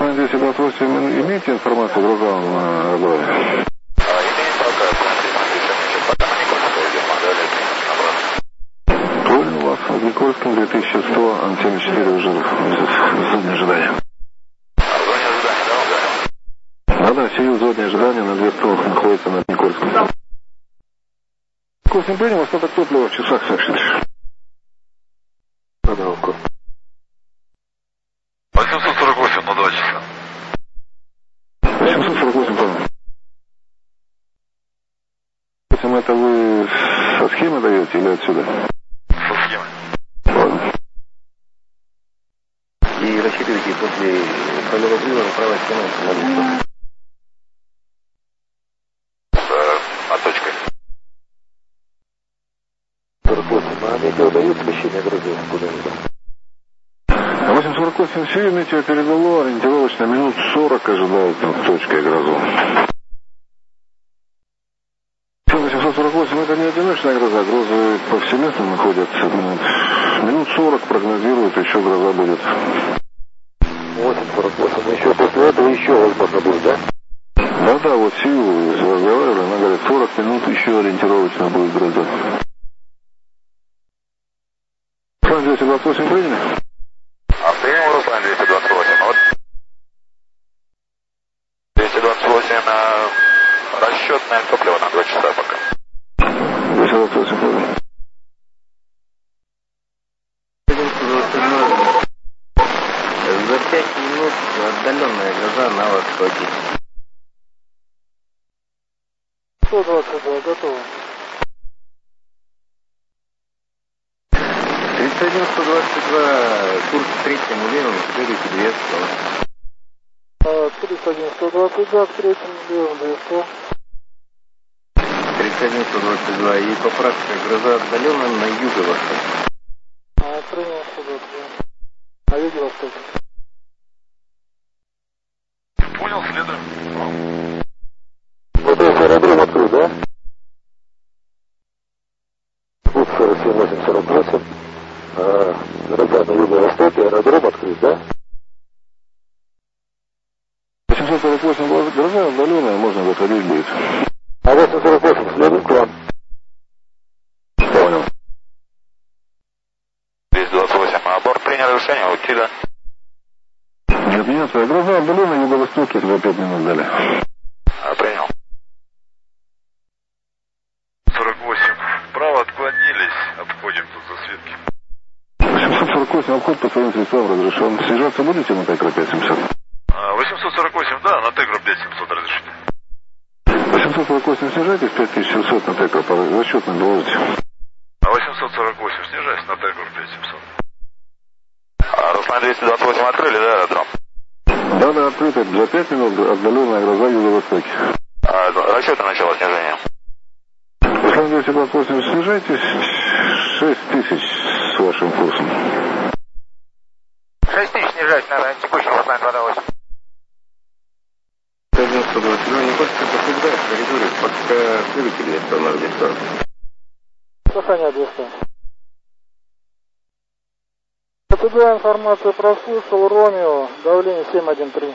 Руслан 228, имеете информацию о грозовом радаре? Имеем пока, пока на Никольском идем, модели обратно. Понял вас. В Никольском 2100, Ан-74 уже в зоне ожидания. В зоне ожидания, да, Да, сию в зоне ожидания на 200 находится на Никольском. Курс не принял, остаток топлива в часах сообщит. Да, курс. 848 на 2 часа. 848, понял. Это вы со схемы даете или отсюда? Со схемой. Понял. И рассчитывайте после пролета привода правой стены на А точкой? 48. А метео дают смещение грозы куда-нибудь? 848 все, метео передало, ориентировочно минут 40 ожидают над точкой грозу. 848 это не одиночная гроза, грозы повсеместно находятся. Минут 40 прогнозируют, еще гроза будет. 848. Еще после этого еще возможно будет, да? Да, вот сию разговаривали, она говорит, 40 минут еще ориентировочно будет гроза. Руслан 228 приняли? Принял Руслан 228. Вот 228 расчетное топливо на 2 часа пока. 228 приняли. За 5 минут отдаленная гроза на востоке. 122, готово. 31, 122, курс к третьему левому, следуйте 200. 31, 122, к третьему левому 200. 31, 122 и поправка гроза отдаленно на юго-восток. Принял 122. На юге-востоке. Понял, следуем. Вот это аэродром открыт, да? Курс 47, 848. Гроза на юго-востоке, аэродром открыт, да? 848 гроза отдаленная, можно выходить будет. А 848 следует к вам. Понял. 228. Борт принял решение, уйти, да? Нет, нет, гроза отдаленная, на юго-востоке, за 5 минут дали. Принял. 48. Вправо отклонились, обходим тут засветки. 848, обход по своим средствам разрешен. Снижаться будете на Текро 5700? 848, да, на Тегро 5700 разрешите. 848 снижайтесь, 5700 на Текро, расчетно доложите. 848 снижаясь на Тегро 5700. Руслан 228 открыли, да, аэродром? Да, открыто, за 5 минут отдаленная гроза юго-востоке. Расчетное начало снижения. Руслан 228 снижайтесь, 6000 с вашим курсом. 6000 снижать надо, текущий Руслан 228. 122 Никольская подтверждает в коридоре, пока следуйте 200 на 200. Сохраняю 200. Подтверждаю информацию, прослушал, Ромео, давление 713.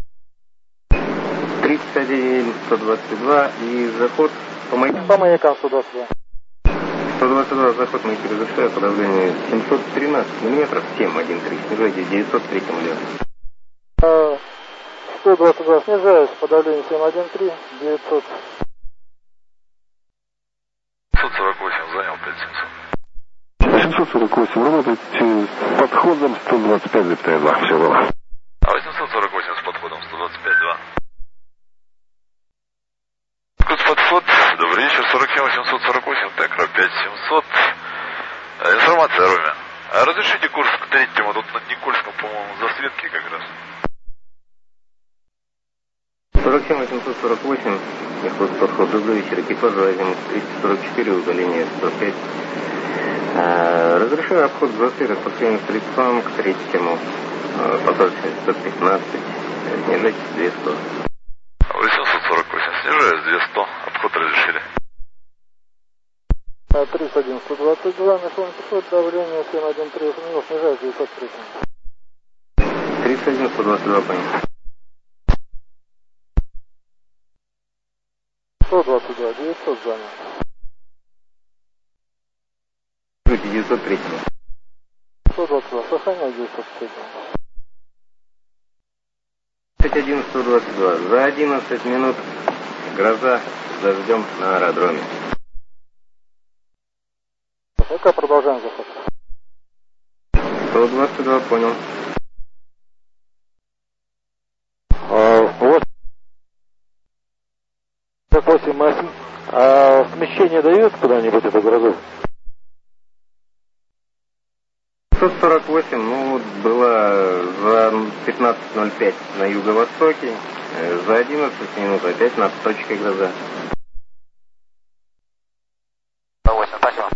31, 122 и заход по маякам. По маякам 122. 122 заход маяки разрешаю по давлению 713 мм, 713, снижайте 903 лет. 122 снижаюсь по давлению 713, 900. 748 занял 5700. 848, работайте с подходом 125,2, все было. 848 с подходом 125-2. Код подход, добрый вечер, 47 848, Текро 5700. Информация, Роме. Разрешите курс к третьему, тут над Никольском, по-моему, засветки как раз. 47 848, неход подход, добрый вечер, экипаж азимут 344, удаление 105. Разрешаю обход засветок по своим средствам к третьему, посадочный 115, снижайте 200. 848, снижаюсь 200, обход разрешили. 31, 122, мешон подход, давление 713, снижаюсь 903. 31, 122, понял. 122, 900 занял. 903. 122, сохраняй 903. 31, 122. За 11 минут гроза с дождем на аэродроме. Пока продолжаем заход. 122, понял. Вот. 8, смещение дает куда-нибудь эту грозу? 148, ну, была за 15.05 на юго-востоке, за 11 минут опять над точкой гроза. 8, спасибо.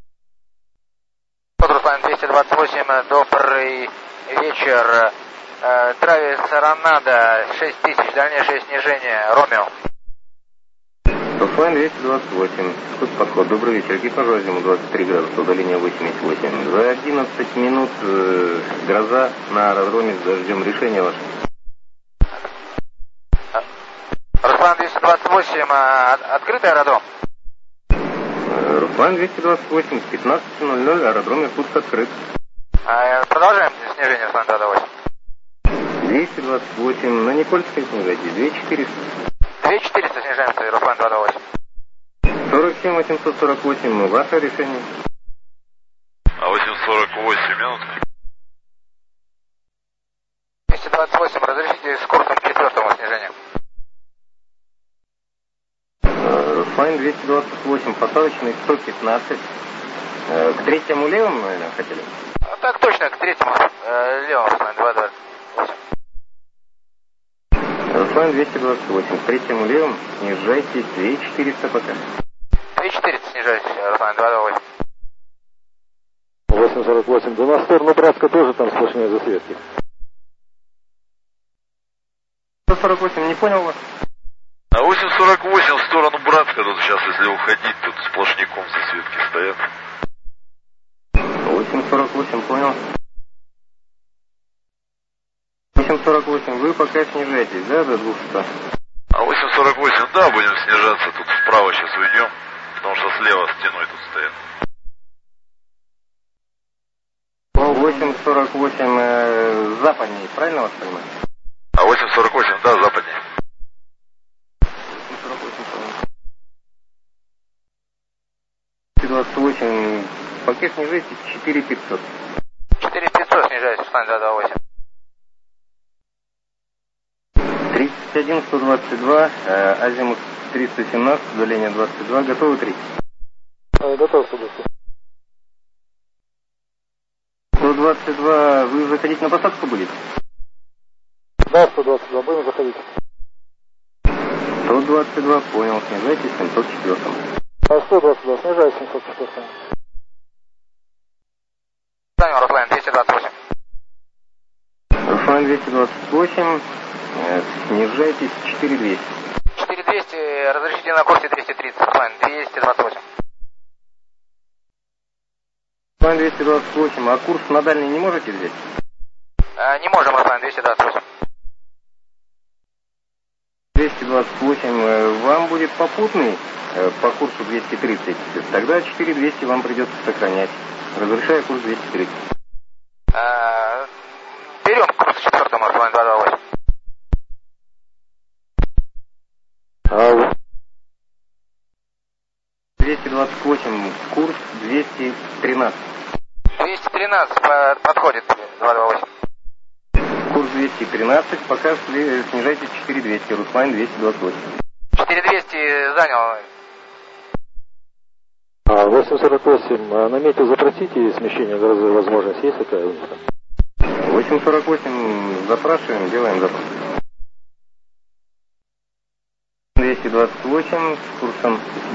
Руслан 228, добрый вечер. Травис Ронада, 6000, дальнейшее снижение, Ромео. Руслан 228, подход, добрый вечер, экипаж Азимут 23 градуса, удаление 88. За 11 минут гроза на аэродроме с дождем, решение ваше. Руслан 228, открытый аэродром? Руслан 228, с 15.00 аэродром Иркутск открыт. Продолжаем снижение, Руслан 228. 228, на Никольской снижайте, 2400. 2400 снижаемся, Руслан 228. 47 848, ваше решение. 848 минут. 228, разрешите с курсом к 4-му снижению. Руслан 228, посадочный 115. К 3-му левому, наверное, хотели? Так точно, к 3-му левому, Руслан 228. Руслан 228, к 3-му левому снижайте 2400 пока. 2400 снижаюсь, Руслан 228. 848, да на сторону Братска тоже там сплошные засветки. 148, не понял вас? 848 в сторону Братска, тут сейчас, если уходить, тут сплошняком засветки стоят. 848, понял. 848, вы пока снижаетесь, да, до 200? 848, да, будем снижаться, тут вправо сейчас уйдем, потому что слева стеной тут стоят. 848, западнее, правильно вас понимаю? 848, да, западнее. 28, пока снижаетесь 4500. 4500 снижаюсь, Руслан 228. 31 122, азимут 317, удаление 22, готовы 3? Готов, 122. 122, вы заходить на посадку будете? Да, 122, будем заходить. 122, понял, снижайтесь 704. 122, снижай 704. Занял, Руслан 228. Руслан 228, снижайтесь 4200. 4200, разрешите на курсе 230, Руслан 228. Руслан 228, а курс на дальний не можете взять? Не можем, Руслан 228. 228, вам будет попутный по курсу 230, тогда 4200 вам придется сохранять. Разрешаю курс 230. Берем курс 4-му, Руслан 228. 228, курс 213. 213 подходит, 228. Курс 213, пока снижайте 4200, Руслан 228. 4200 занял. 848, наметил запросите смещение грозы, возможность есть такая у них? 848, запрашиваем, делаем запрос. 228 с курсом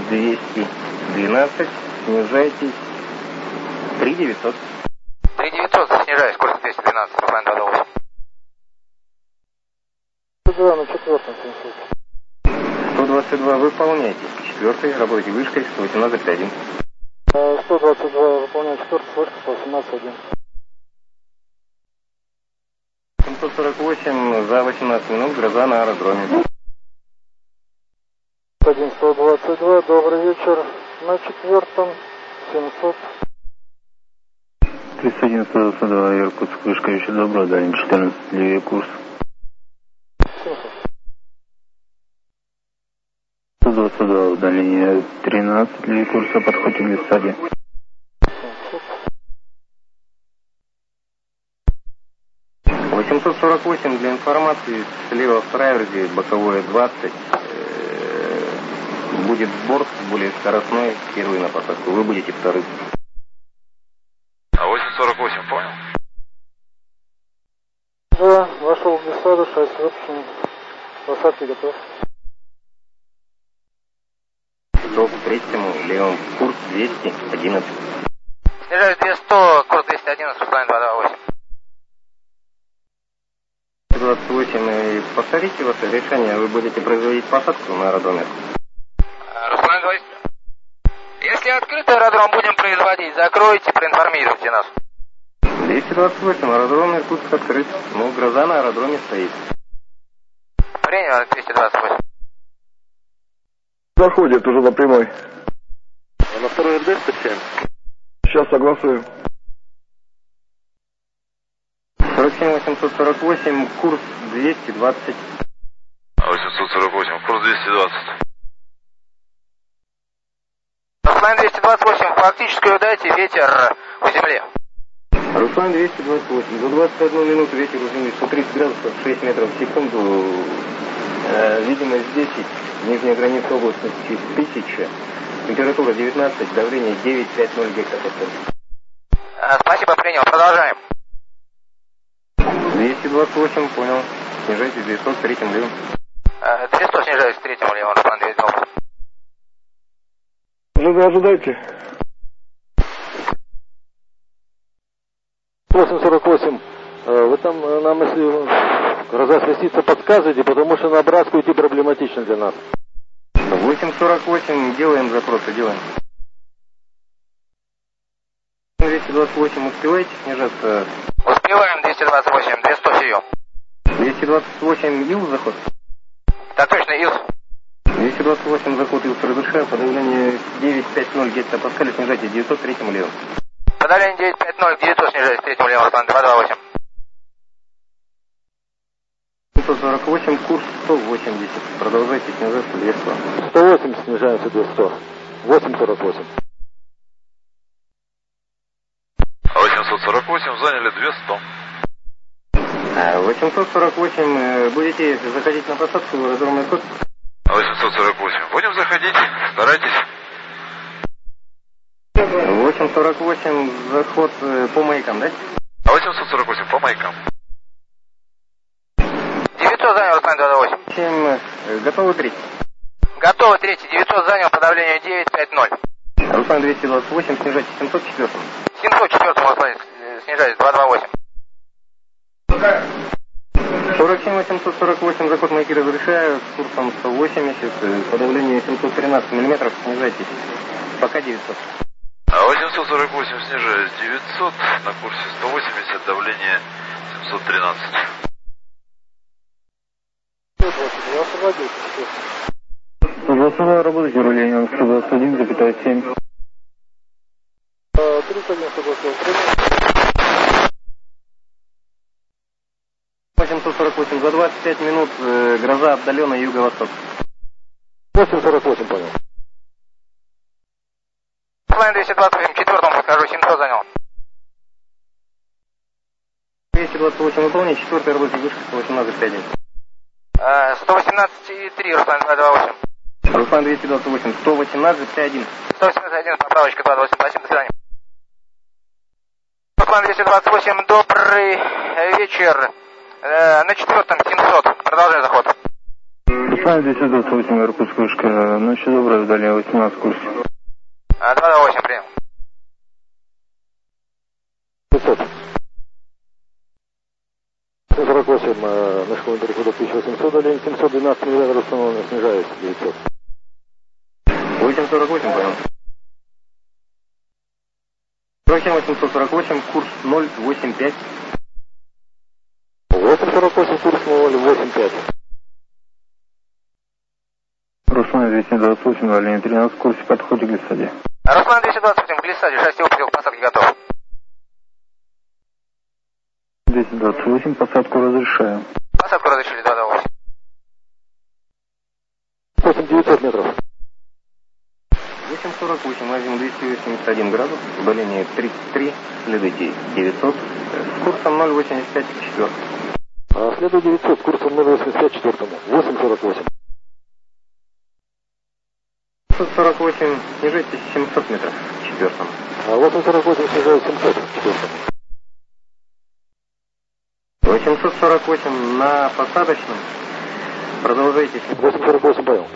212, снижайтесь 3900. 3900 снижаюсь, курс 212, Руслан 228. 122 на 4-м 122, выполняйте. 4-й, работайте вышкой, 118.1. 122, выполняю 4-й, вышка 118.1. 748, за 18 минут гроза на аэродроме. 1 122, 22, добрый вечер. На 4-м 700. 31, 122, Иркутск, вышка еще добро, дальний 14, левее курс. 122, удаление 13, левее курса, подходите к листаде. 848 для информации, слева в траверзе, боковое 20. Будет борт более скоростной, первый на посадку, вы будете вторым. А 848, понял? Да, вошел в листаду, 6 общем. Посадки готов. Шел к третьему, левым курс 211. Снижаюсь 200, курс 211, Руслан 228. 28, и повторите ваше решение, вы будете производить посадку на аэродроме? Руслан 20. Если открытый аэродром будем производить, закройте, проинформируйте нас. 228, аэродром Иркутск открыт, но гроза на аэродроме стоит. Принял 228. Заходит уже на прямой. А на второй РД встречаем? Сейчас согласую. 47 848, курс 220. 848, курс 220. Руслан 228, фактическую дайте ветер у земли. Руслан 228, за 21 минуту ветер у земли 130 градусов, 6 метров в секунду, видимость 10, нижняя граница облачности 1000, температура 19, давление 9,50 гектопаскаль. Спасибо, принял, продолжаем. 228, понял. Снижайте 200 с третьим левым. 200 снижаюсь к третьему левому, Руслан 228. Ожидайте. 848. Вы там нам, если гроза сместится, подсказывайте, потому что на Братскую идти проблематично для нас. 848, делаем запросы, делаем. 228, успеваете снижаться? Успеваем 228, 200 сию. 228, ил заход? Так точно, Илс. 228, заход ил разрешаю, подавление 9,50 гектопаскаль, снижайте 900 третьему левым. Подавление 950, 900 снижаюсь к третьему левому, Руслан 228. 748, курс 180, продолжайте снижаться 200. 180 снижаемся 200. 848. 848, заняли 200. 848, будете заходить на посадку в аэродром Иркутск? 848, будем заходить, старайтесь. 848, заход по маякам, да? 848, по маякам. 900 занял, Руслан 228. 7, готовы третий? Готово, третий, 900 занял, подавление 950. Руслан 228, снижайте 704. 704, Руслан, снижаюсь 228. 47 848, заход маяки разрешаю, с курсом 180, подавление 713 мм, снижайтесь, пока 900. 848, снижаюсь 900, на курсе 180, давление 713. Я освободил. 122, работайте руление, 121,7. 31 128. 848, за 25 минут гроза отдаленная юго-восток. 848, понял. Руслан 228, четвертому подхожу, 700 занял. 228 выполнить, четвертый рабочий вышка 118,5. 118,3, Руслан 228. Руслан 228, 118,1. 181, поправочка 228, спасибо, до свидания. Руслан 228, добрый вечер. На четвертом 700, продолжай заход. Руслан 228, Иркутск, вышка, ночью добрая, вдали 18 курс. 228, принял. 500. 148, на школу перехода 1800, долей 712 мм установлено, снижаюсь 900. 848, понял. 47 848, курс 085. 848, курс 085. Руслан Руслан 228 на линии 13, в курсе подходе к глиссаде. Руслан 228 в глиссаде, шасси упрел, посадки готов. 228, посадку разрешаю. Посадку разрешили 228. 8900 метров. 848, азим 281 градус, удаление 33, следует 900, с курсом 0,85 к 4. Следует 900 с курсом 0,85 к 4. 848. 848, снижайтесь 700 метров к 4. 848 снижает 700 к 4. 848 на посадочном, продолжайте. 848 понял.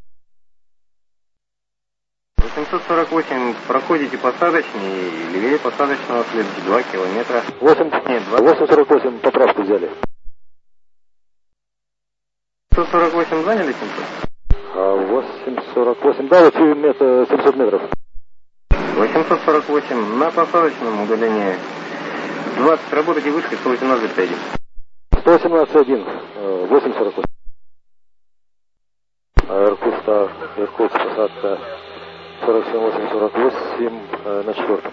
848, проходите посадочный, левее посадочного следуйте 2 километра. 848 поправку взяли. 848 заняли 700? 848, да, вот 700 метров. 848 на посадочном удалении 20, работайте вышкой 118,1. 118,1, 848. Иркутск, посадка 47,848 на 4.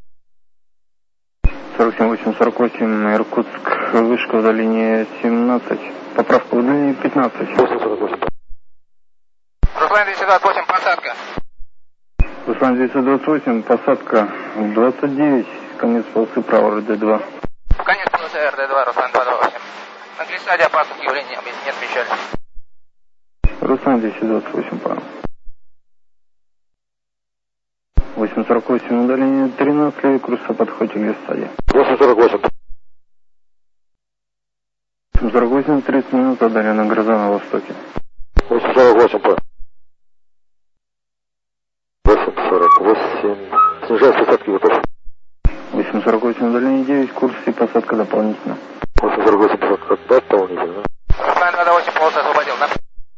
47,848, Иркутск, вышка удаление 17, поправка удаление 15. 848. Руслан 228, посадка. Руслан 228, посадка 29, конец полосы право РД-2. Конец полосы РД-2, Руслан 228. На глиссаде опасных явлений не отмечали. Руслан 228, понял. 848, удаление 13, левый курс по подходе к глиссаде. 848. 848, 30 минут, удалена гроза на востоке. 848, понял. 848, снижай с посадки готов. 848, удаление 9, курс и посадка дополнительно. 848, посадка дополнительно. Руслан 228, полосы освободил, да?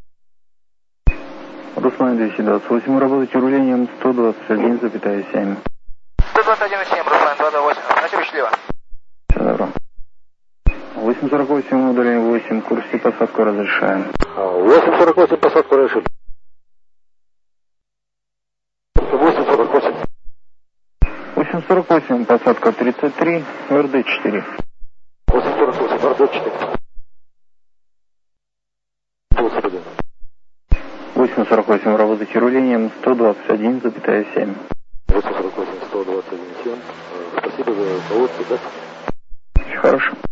Руслан 228, работайте рулением 121,7. 121,7, Руслан 228. Спасибо, счастливо. Все добро. 848, удаление 8, курс и посадку разрешаем. 848, посадку разрешили. 848. 848, посадка 33, РД-4. 848, РД-4. 848, работайте рулением 121,7. 848, 121,7. Спасибо за полосы, да? Очень хорошо.